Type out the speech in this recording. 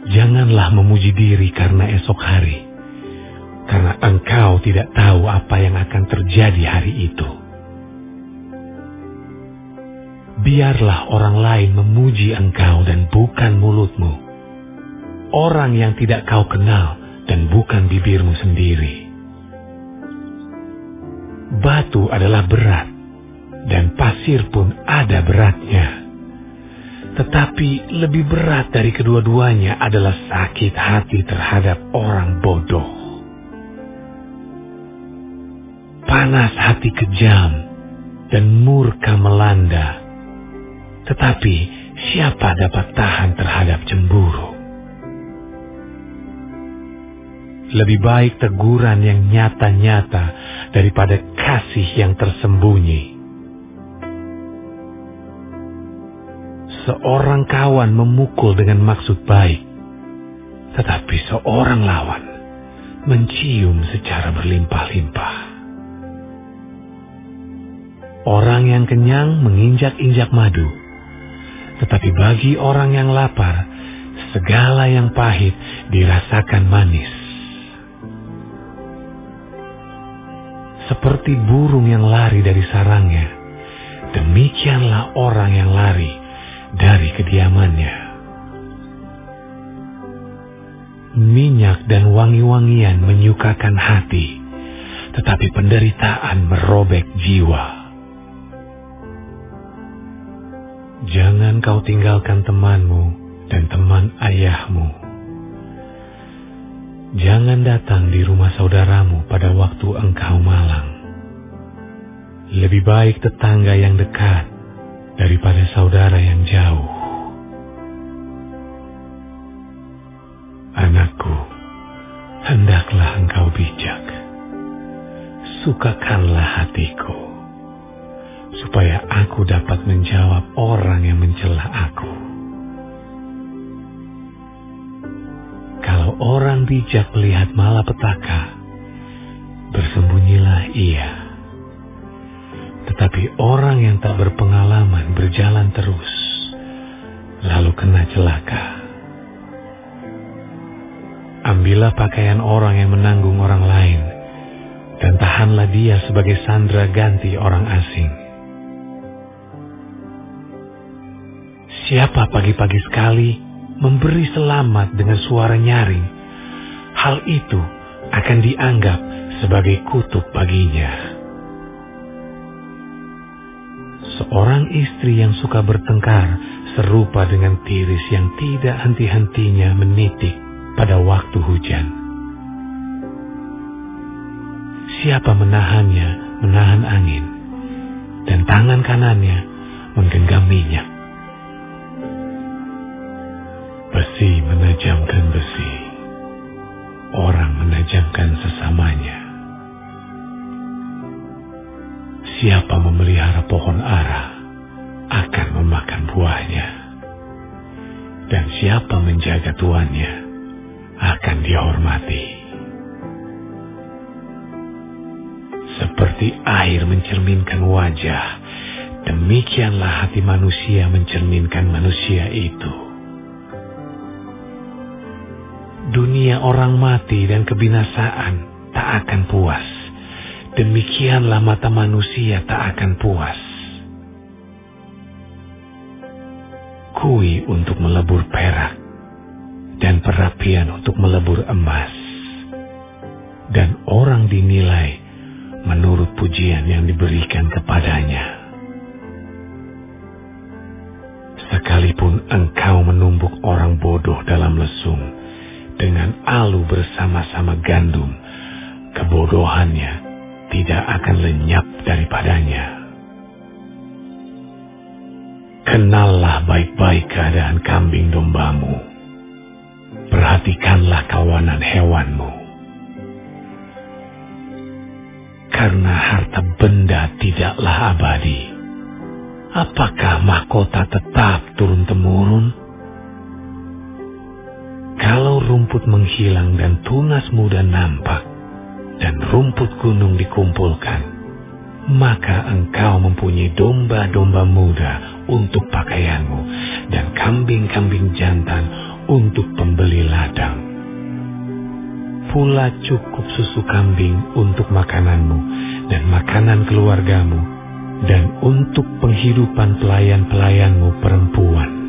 Janganlah memuji diri karena esok hari, karena engkau tidak tahu apa yang akan terjadi hari itu. Biarlah orang lain memuji engkau dan bukan mulutmu, orang yang tidak kau kenal dan bukan bibirmu sendiri. Batu adalah berat, dan pasir pun ada beratnya. Tetapi lebih berat dari kedua-duanya adalah sakit hati terhadap orang bodoh. Panas hati kejam dan murka melanda. Tetapi siapa dapat tahan terhadap cemburu? Lebih baik teguran yang nyata-nyata daripada kasih yang tersembunyi. Seorang kawan memukul dengan maksud baik, tetapi seorang lawan mencium secara berlimpah-limpah. Orang yang kenyang menginjak-injak madu, tetapi bagi orang yang lapar, segala yang pahit dirasakan manis. Seperti burung yang lari dari sarangnya, demikianlah orang yang lari dari kediamannya. Minyak dan wangi-wangian menyukakan hati, tetapi penderitaan merobek jiwa. Jangan kau tinggalkan temanmu dan teman ayahmu. Jangan datang di rumah saudaramu pada waktu engkau malang. Lebih baik tetangga yang dekat daripada saudara yang jauh. Anakku, hendaklah engkau bijak. Sukakanlah hatiku, supaya aku dapat menjawab orang yang mencela aku. Kalau orang bijak melihat malapetaka, bersembunyilah ia. Tetapi orang yang tak berpengalaman berjalan terus, lalu kena celaka. Ambillah pakaian orang yang menanggung orang lain, dan tahanlah dia sebagai sandera ganti orang asing. Siapa pagi-pagi sekali memberi selamat dengan suara nyaring, hal itu akan dianggap sebagai kutuk baginya. Seorang istri yang suka bertengkar serupa dengan tiris yang tidak henti-hentinya menitik pada waktu hujan. Siapa menahannya menahan angin, dan tangan kanannya menggenggam minyak. Besi menajamkan besi, orang menajamkan sesamanya. Siapa memelihara pohon ara akan memakan buahnya, dan siapa menjaga tuannya akan dihormati. Seperti air mencerminkan wajah, demikianlah hati manusia mencerminkan manusia itu. Dunia orang mati dan kebinasaan tak akan puas. Demikianlah mata manusia tak akan puas. Kui untuk melebur perak, dan perapian untuk melebur emas. Dan orang dinilai menurut pujian yang diberikan kepadanya. Sekalipun engkau menumbuk orang bodoh dalam lesung, dengan alu bersama-sama gandum, kebodohannya tidak akan lenyap daripadanya. Kenallah baik-baik keadaan kambing dombamu. Perhatikanlah kawanan hewanmu. Karena harta benda tidaklah abadi, apakah mahkota tetap turun-temurun? Kalau rumput menghilang dan tunas muda nampak, dan rumput gunung dikumpulkan, maka engkau mempunyai domba-domba muda untuk pakaianmu, dan kambing-kambing jantan untuk pembeli ladang. Pula cukup susu kambing untuk makananmu dan makanan keluargamu, dan untuk penghidupan pelayan-pelayanmu perempuan.